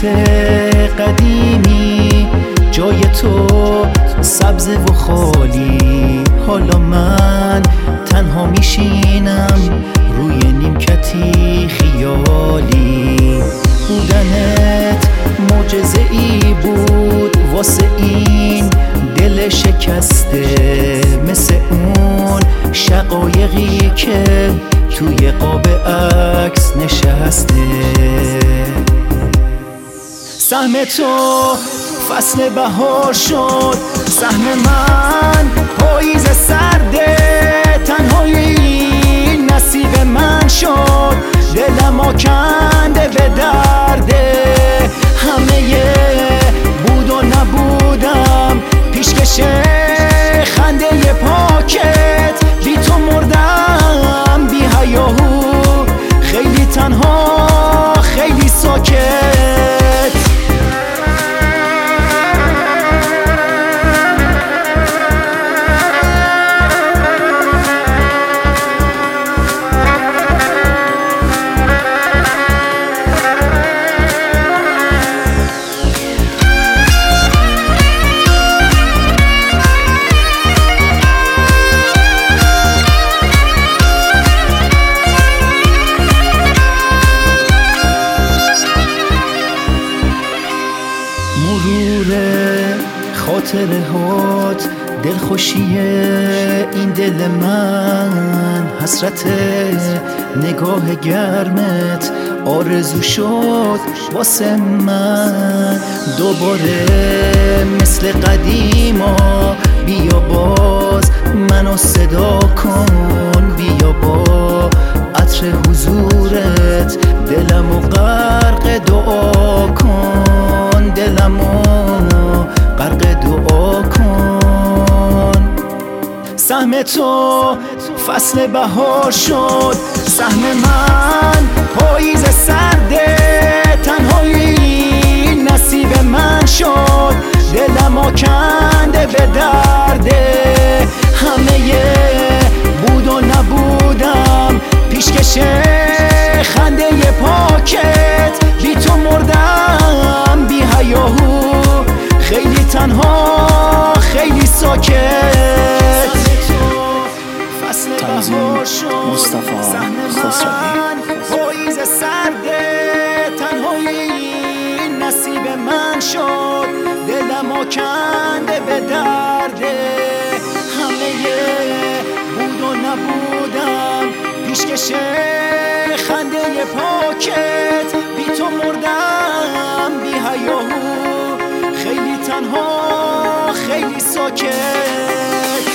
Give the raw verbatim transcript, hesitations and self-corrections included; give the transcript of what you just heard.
قدیمی جای تو سبز و خالی، حالا من تنها میشینم روی نیمکتی خیالی. بودنت معجزه ای بود واسه این دل شکسته، مثل اون شقایقی که توی قاب عکس نشسته. سهم تو فصل بهار شد، سهم من پاییز سرده، تنهایی نصیب من شد، دلم آکنده به درده. همه بود و نبودم پیشکش خنده پاکت، بی تو مردم بی هیاهو، خیلی تنها خیلی ساکت. خاطره هات دلخوشی این دل من، حسرت نگاه گرمت آرزو شد واسه من. دوباره مثل قدیما بیا باز منو صدا کن، بیا با عطر حضورت دلمو غرق دعا کن، دلمو غرق دعا کن. سهم تو فصل بهار شد، سهم من پاییز سرده، تنهایی نصیب من شد، دلم آکنده به درده. همه بود و نبودم پیشکش خنده پاکت، بی تو مردم بی هیاهو، خیلی تنها خیلی ساکت. فصل بهار شد، مصطفی خسروی. پاییز سرده، تنهایی نصیب من شد، دلم آکنده به درده. همه بود و نبودم پیشکش خنده پاکت، بی تو مردم بی هیاهو، خیلی تنها خیلی ساکت.